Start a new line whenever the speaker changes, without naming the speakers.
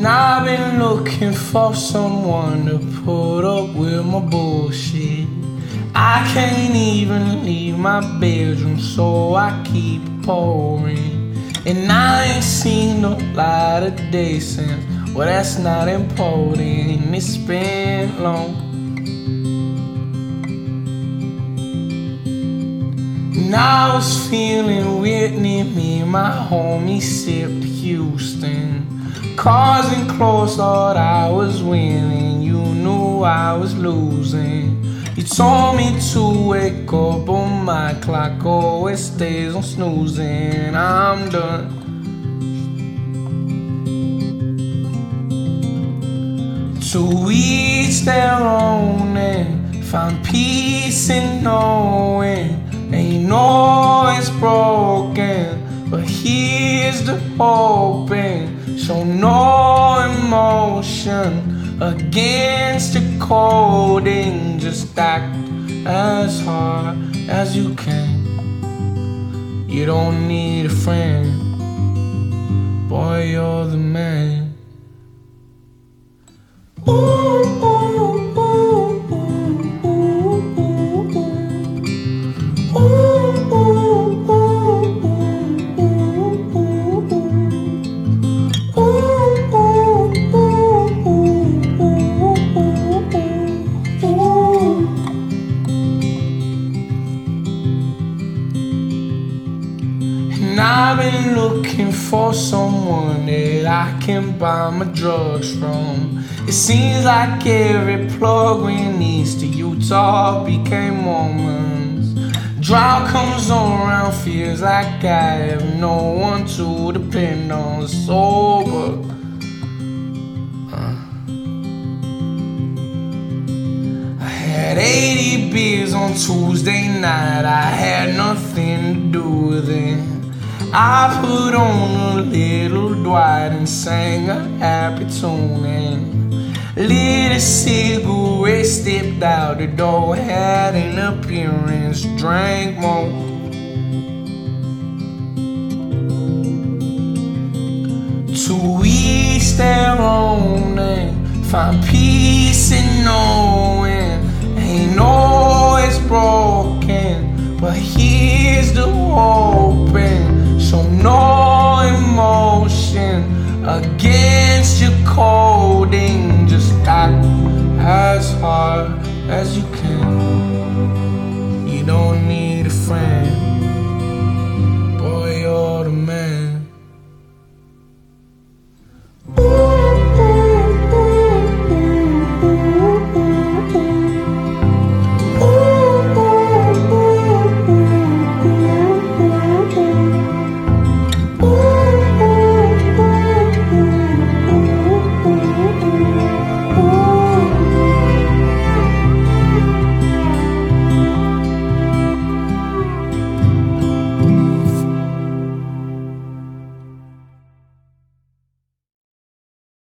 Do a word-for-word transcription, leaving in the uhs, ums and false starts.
And I've been looking for someone to put up with my bullshit. I can't even leave my bedroom, so I keep pouring. And I ain't seen no light of day since, well, that's not important, it's been long. And I was feeling Whitney, me and my homie sipped Houston. Cars and clothes, thought I was winning, you knew I was losing. You told me to wake up, but my clock always stays on snoozing. I'm done. To each their own and find peace in knowing ain't no it's broken, but here's the hoping. Show no emotion against the coding. Just act as hard as you can. You don't need a friend, boy, you're the man. Ooh, ooh, ooh, ooh, ooh, ooh, ooh, ooh, ooh, ooh. And I've been looking for someone that I can buy my drugs from. It seems like every plug we needs to Utah became Mormons. Drought comes around, feels like I have no one to depend on. Sober, uh. I had eighty beers on Tuesday night, I had nothing to do with it. I put on a little Dwight and sang a happy tune and lit a cigarette, stepped out the door, had an appearance, drank more. To each their own and find peace in knowing ain't always broken, but here's the hoping. Show no emotion against your coding. Just act as hard as you can. You don't need a friend,